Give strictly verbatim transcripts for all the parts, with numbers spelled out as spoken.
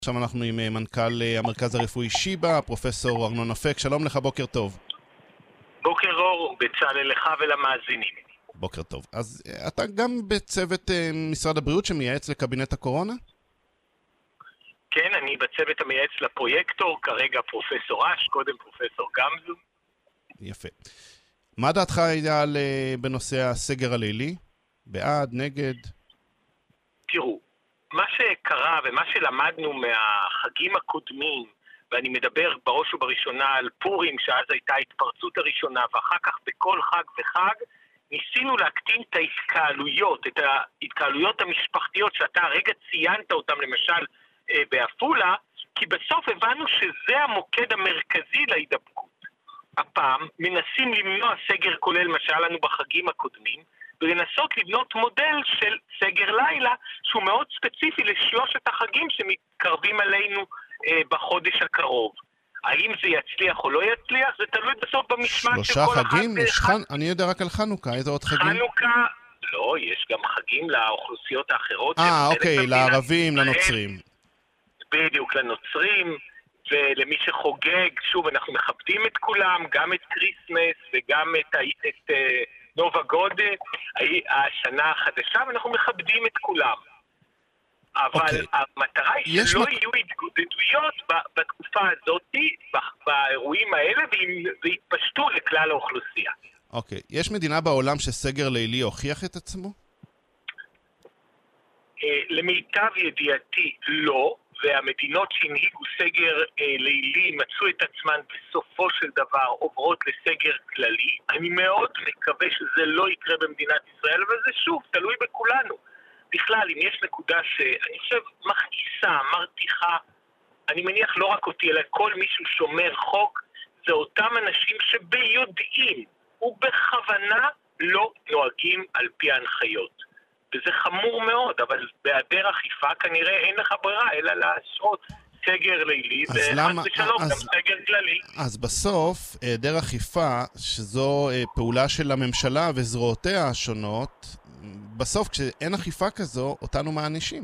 עכשיו אנחנו עם מנכ"ל המרכז הרפואי שיבא, פרופסור ארנון אפק. שלום לך, בוקר טוב. בוקר אור, בצלאל, לך ולמאזינים. בוקר טוב. אז אתה גם בצוות משרד הבריאות שמייעץ לקבינט הקורונה? כן, אני בצוות המייעץ לפרויקטור, כרגע פרופסור אש, קודם פרופסור גמזו. יפה. מה דעתך היה בנושא הסגר הלילי? בעד, נגד? תראו, מה שקרה ומה שלמדנו מהחגים הקודמים, ואני מדבר בראש ובראשונה על פורים, שאז הייתה ההתפרצות הראשונה, ואחר כך בכל חג וחג, ניסינו להקטין את ההתקהלויות, את ההתקהלויות המשפחתיות, שאתה הרגע ציינת אותם למשל באפולה, כי בסוף הבנו שזה המוקד המרכזי להידבקות. הפעם מנסים למנוע סגר כולל מה שהיה לנו בחגים הקודמים, ולנסות לבנות מודל של סגר לילה שהוא מאוד ספציפי לשלושת החגים שמתקרבים עלינו אה, בחודש הקרוב. האם זה יצליח או לא יצליח? זה תלוי בסוף במשמעת של כל אחד. שלושה חגים? חנ... אני יודע רק על חנוכה, איזה עוד חגים? חנוכה, לא, יש גם חגים לאוכלוסיות האחרות. אה, אוקיי, לערבים, לנוצרים. בדיוק, לנוצרים, ולמי שחוגג, שוב, אנחנו מכבדים את כולם, גם את קריסמס וגם את, את uh, נובה גודה, השנה החדשה, ואנחנו מכבדים את כולם. אבל okay. המטרה היא שלא מק... יהיו התגודדויות בתקופה הזאת, באירועים האלה, ויתפשטו לכלל האוכלוסייה. אוקיי. Okay. יש מדינה בעולם שסגר לילי הוכיח את עצמו? Uh, למיטב ידיעתי לא. והמדינות שהנהיגו סגר אה, לילי מצאו את עצמן בסופו של דבר עוברות לסגר כללי. אני מאוד מקווה שזה לא יקרה במדינת ישראל, אבל זה שוב תלוי בכולנו. בכלל, אם יש נקודה שאני חושב מכעיסה, מרתיחה, אני מניח לא רק אותי, אלא כל מישהו שומר חוק, זה אותם אנשים שביודעים ובכוונה לא נוהגים על פי ההנחיות. וזה חמור מאוד, אבל בהיעדר אכיפה כנראה אין לך ברירה, אלא לעשות סגר לילי, וחס ושלום, גם סגר כללי. אז בסוף, היעדר אכיפה, שזו פעולה של הממשלה וזרועותיה השונות, בסוף כשאין אכיפה כזו, אותנו מענישים.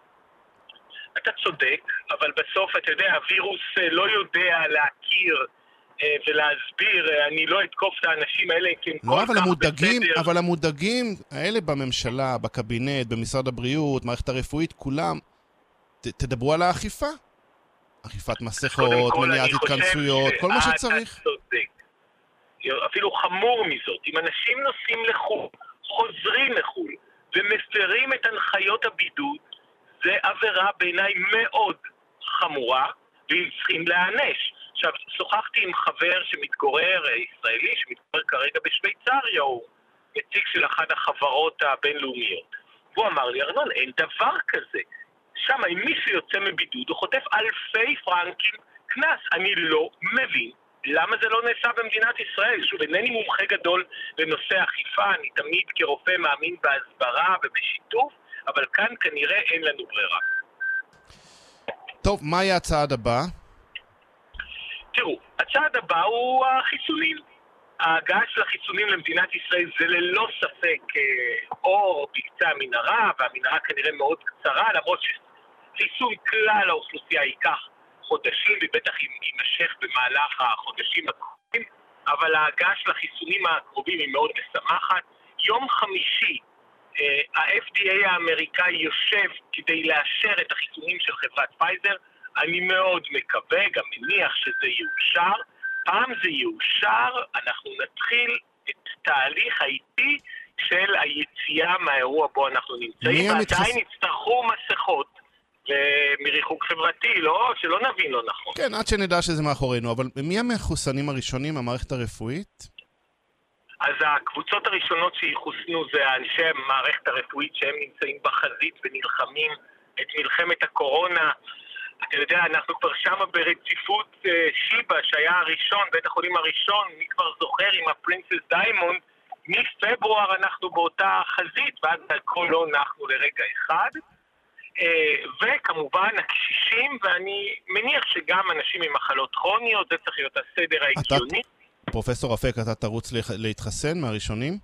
אתה צודק, אבל בסוף, אתה יודע, הווירוס לא יודע להכיר ולהסביר, אני לא אתקוף את האנשים האלה כי הם לא, כל אבל כך המודאגים, בסדר. אבל המודאגים האלה בממשלה, בקבינט, במשרד הבריאות, מערכת הרפואית, כולם, ת, תדברו על האכיפה. אכיפת מסכות, מניעת התכנסויות, כל מה שצריך. אתה צודק. אפילו חמור מזאת, אם אנשים נוסעים לחו"ל, חוזרים לחו"ל, ומפרים את הנחיות הבידוד, זה עבירה בעיניי מאוד חמורה, והם צריכים להענש. עכשיו, שוחחתי עם חבר שמתגורר, ישראלי, שמתגורר כרגע בשוויצריה, הוא נציג של אחת החברות הבינלאומיות. והוא אמר לי, ארנון, אין דבר כזה. שם, אם מישהו יוצא מבידוד, הוא חוטף אלפי פרנקים קנס. אני לא מבין למה זה לא נעשה במדינת ישראל. שוב, אינני מומחה גדול לנושא אכיפה, אני תמיד כרופא מאמין בהסברה ובשיתוף, אבל כאן כנראה אין לנו ברירה. טוב, מה יהיה הצעד הבא? תראו, הצעד הבא הוא החיסונים. ההגעה של החיסונים למדינת ישראל זה ללא ספק אור בקצה המנהרה, והמנהרה כנראה מאוד קצרה, למרות שחיסון כלל האוכלוסייה ייקח חודשים, ובטח יימשך במהלך החודשים הקרובים, אבל ההגעה של החיסונים הקרובים היא מאוד משמחת. יום חמישי, ה-אף די איי האמריקאי יושב כדי לאשר את החיסונים של חברת פייזר. אני מאוד מקווה, גם מניח שזה יאושר. פעם זה יאושר, אנחנו נתחיל את תהליך האיטי של היציאה מהאירוע בו אנחנו נמצאים, ועדיין מתחס... יצטרכו מסכות ומריחוק חברתי, לא? שלא נבין לא נכון. כן, עד שנדע שזה מאחורינו, אבל מי המחוסנים הראשונים, המערכת הרפואית? אז הקבוצות הראשונות שיחוסנו זה אנשי המערכת הרפואית שהם נמצאים בחזית ונלחמים את מלחמת הקורונה. אתה יודע, אנחנו כבר שמה ברציפות uh, שיבא, שהיה הראשון, בית החולים הראשון, מי כבר זוכר עם הפרינסס דיימונד, מפברואר אנחנו באותה חזית, ואז הכל לא נחנו לרגע אחד. Uh, וכמובן הקשישים, ואני מניח שגם אנשים עם מחלות כרוניות, זה צריך להיות הסדר ההגיוני. אתה, פרופסור אפק, אתה תרוץ להתחסן מהראשונים?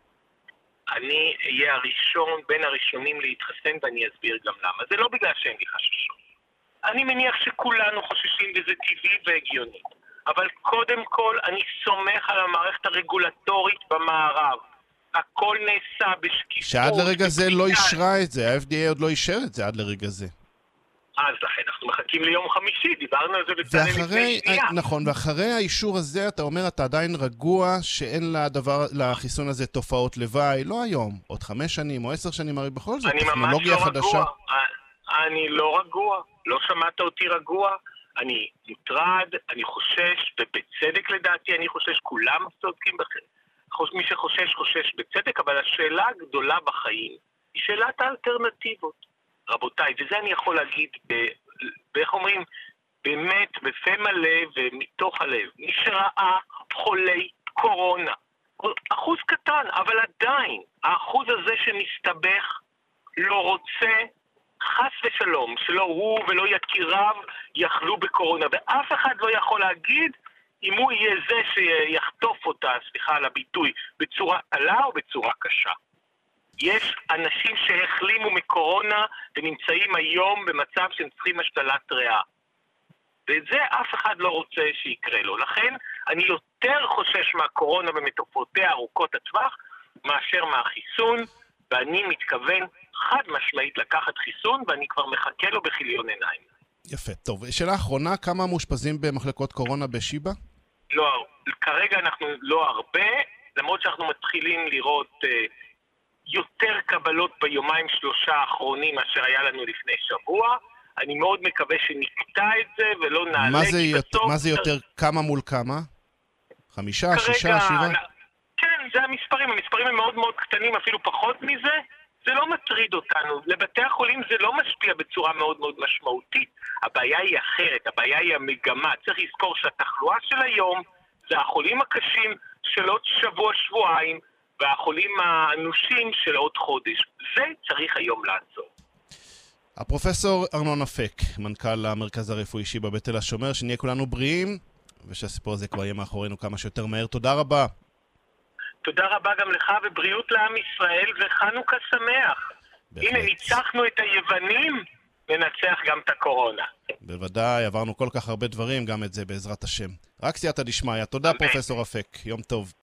אני אהיה הראשון, בין הראשונים להתחסן, ואני אסביר גם למה. זה לא בגלל שאין לי חששות. אני מניח שכולנו חוששים וזה טבעי והגיוני. אבל קודם כל אני סומך על המערכת הרגולטורית במערב. הכל נעשה בשקיפות. שעד לרגע זה לא אישרה את זה, ה-אף די איי עוד לא אישר את זה עד לרגע זה. אז לכן אנחנו מחכים ליום חמישי, דיברנו על זה בצלם לפני שנייה. נכון, ואחרי האישור הזה אתה אומר אתה עדיין רגוע שאין לדבר, לחיסון הזה תופעות לוואי, לא היום, עוד חמש שנים או עשר שנים, הרי בכל זאת טכנולוגיה חדשה. רגוע. אני לא רגוע, לא שמעת אותי רגוע, אני מוטרד, אני חושש, ובצדק לדעתי אני חושש, כולם צודקים בכם. מי שחושש, חושש בצדק, אבל השאלה הגדולה בחיים היא שאלת האלטרנטיבות. רבותיי, וזה אני יכול להגיד, באיך אומרים, באמת, בפה מלא ומתוך הלב, מי שראה חולי קורונה, אחוז קטן, אבל עדיין, האחוז הזה שמסתבך לא רוצה חס ושלום, שלא הוא ולא יקיריו יחלו בקורונה, ואף אחד לא יכול להגיד אם הוא יהיה זה שיחטוף אותה, סליחה על הביטוי, בצורה קלה או בצורה קשה. יש אנשים שהחלימו מקורונה ונמצאים היום במצב שהם צריכים השתלת ריאה. ואת זה אף אחד לא רוצה שיקרה לו. לכן אני יותר חושש מהקורונה ומתופעותיה ארוכות הטווח מאשר מהחיסון, ואני מתכוון חד משמעית לקחת חיסון, ואני כבר מחכה לו בכיליון עיניים. יפה, טוב. שאלה אחרונה, כמה מאושפזים במחלקות קורונה בשיבא? לא, כרגע אנחנו לא הרבה, למרות שאנחנו מתחילים לראות uh, יותר קבלות ביומיים שלושה האחרונים מאשר היה לנו לפני שבוע. אני מאוד מקווה שנקטע את זה ולא נעלה. מה זה, יותר, מה זה יותר כמה מול כמה? חמישה, כרגע, שישה, שבעה? כן, זה המספרים. המספרים הם מאוד מאוד קטנים, אפילו פחות מזה. זה לא מטריד אותנו. לבתי החולים זה לא משפיע בצורה מאוד מאוד משמעותית. הבעיה היא אחרת, הבעיה היא המגמה. צריך לזכור שהתחלואה של היום זה החולים הקשים של עוד שבוע, שבועיים, והחולים האנושים של עוד חודש. זה צריך היום לעצור. הפרופסור ארנון אפק, מנכ"ל המרכז הרפואי שיבא בתל השומר, שנהיה כולנו בריאים, ושהסיפור הזה כבר יהיה מאחורינו כמה שיותר מהר. תודה רבה. תודה רבה גם לך, ובריאות לעם ישראל, וחנוכה שמח. בהחלט. הנה, ניצחנו את היוונים, ננצח גם את הקורונה. בוודאי, עברנו כל כך הרבה דברים, גם את זה בעזרת השם. רק סייעתא דשמיא. תודה, פרופסור אפק. יום טוב.